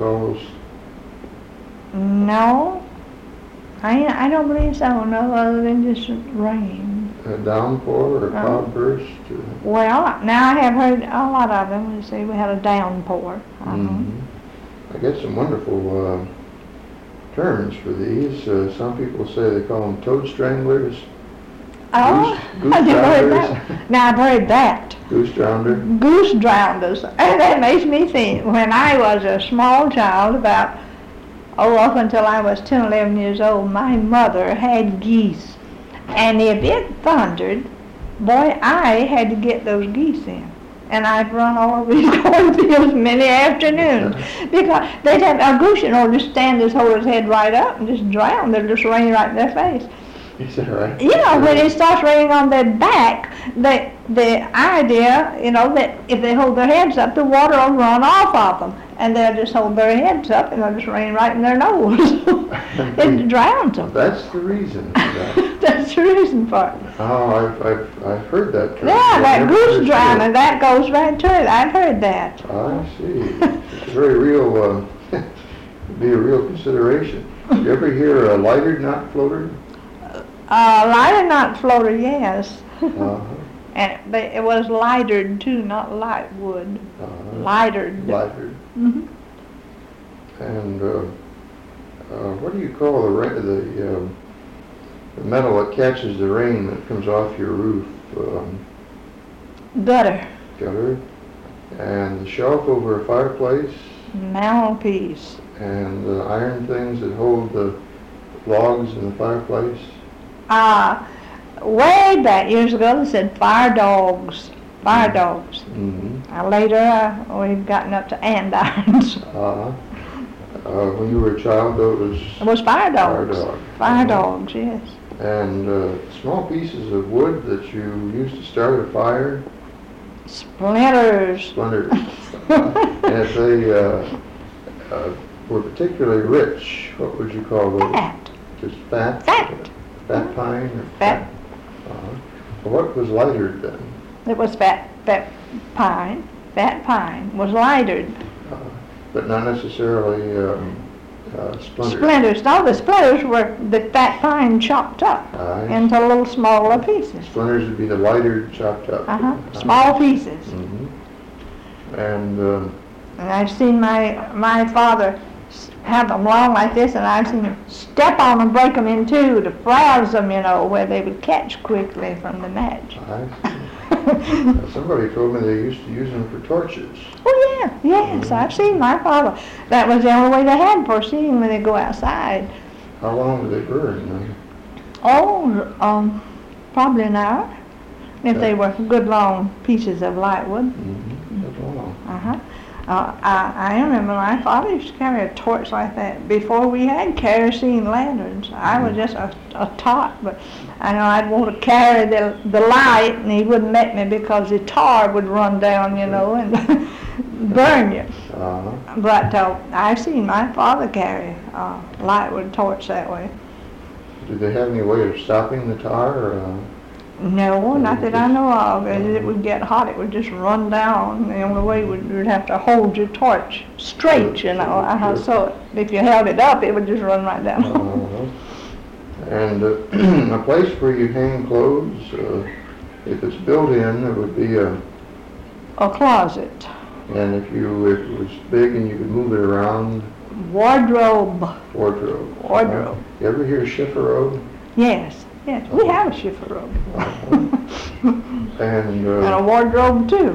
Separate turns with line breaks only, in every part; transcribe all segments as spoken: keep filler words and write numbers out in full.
call those?
No, I I don't believe so. No, other than just rain.
A downpour or a
Uh-huh.
cloudburst? Or?
Well, now I have heard a lot of them. You see, we had a downpour. Uh-huh.
Mm-hmm. I get some wonderful uh, terms for these. Uh, some people say they call them toad stranglers.
Oh,
Goose, goose
I never heard
drowners.
that. Now I've heard that.
Goose drowner.
Goose drowners. And that makes me think, when I was a small child, about, oh, up until I was ten, eleven years old, my mother had geese. And if it thundered, boy, I had to get those geese in. And I'd run all over these cornfields many afternoons. Because they'd have a goose, you know, just stand his, hold his head right up and just drown. They'd just rain right in their face.
Is that right?
You know, when it starts raining on their back, the the idea, you know, that if they hold their heads up, the water will run off of them, and they'll just hold their heads up, and it'll just rain right in their nose. It drowns them.
That's the reason for that.
That's the reason for it.
Oh, I've, I've, I've heard that term.
Yeah,
I've
that
never
goose
understood
drowning,
it.
that goes right to it. I've heard that.
I see. It's a very real, uh, be a real consideration. You ever hear a lighter, not floater?
Uh, lighter, not floater, yes.
Uh-huh.
And but it was lightered too, not light wood.
Uh-huh.
Lightered.
Lighter.
Mm-hmm.
And uh, uh, what do you call the ra- the, um, the metal that catches the rain that comes off your roof? Um,
Gutter.
gutter. And the shelf over a fireplace.
Mantelpiece.
And the iron things that hold the logs in the fireplace.
Uh, way back years ago, they said fire dogs. Fire dogs.
Mm-hmm.
Now later, uh, we've gotten up to andirons.
Uh, uh, when you were a child, though, it was
It was fire
fire
dogs.
dog.
Fire
Uh-huh.
dogs, yes.
And uh, small pieces of wood that you used to start a fire.
Splinters.
Splinters. uh, and if they uh, uh, were particularly rich, what would you call those?
Fat.
Just fat?
Fat.
Fat pine? Or
Fat.
Uh-huh. Well, what was lightered then?
It was fat, fat pine. Fat pine was lightered.
Uh, but not necessarily um, uh, splinters.
Splinters. No, the splinters were the fat pine chopped up
Aye.
into little smaller pieces.
Splinters would be the lighter chopped up.
Uh-huh. Small pieces.
hmm And um,
And I've seen my my father s- have them long like this, and I've seen him step on them, break them in two to browse them, you know, where they would catch quickly from the match.
I see. Uh, somebody told me they used to use them for torches.
Oh yeah, yes,
Mhm.
I've seen my father. That was the only way they had for seeing when they go outside.
How long do they burn?
Oh, um, probably an hour, if they were good long pieces of light wood.
Mm-hmm. That's long.
Uh-huh. Uh, I, I remember my father used to carry a torch like that before we had kerosene lanterns. I was just a, a tot, but I know I'd want to carry the, the light, and he wouldn't let me because the tar would run down, you know, and burn you.
Uh-huh.
But uh, I've seen my father carry a lightwood torch that way.
Did they have any way of stopping the tar? Or, uh,
No, not that I know of. As it would get hot, it would just run down. The only way would you'd have to hold your torch straight, you know. Uh-huh. So if you held it up, it would just run right down.
uh, and uh, a place where you hang clothes, uh, if it's built in, there would be a,
A closet.
and if you if it was big and you could move it around,
Wardrobe.
wardrobe.
Wardrobe.
Uh, you ever hear chifforobe?
Yes, yes. We have a chifforobe.
Uh-huh. And, uh,
And a wardrobe, too.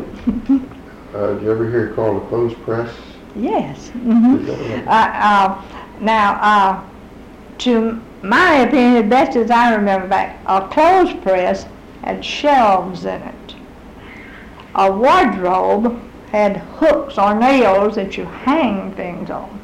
uh, did you ever hear it called a clothes press?
Yes. Mm-hmm.
Is that right?
Uh, uh, now, uh, to my opinion, best as I remember back, a clothes press had shelves in it. A wardrobe had hooks or nails that you hang things on.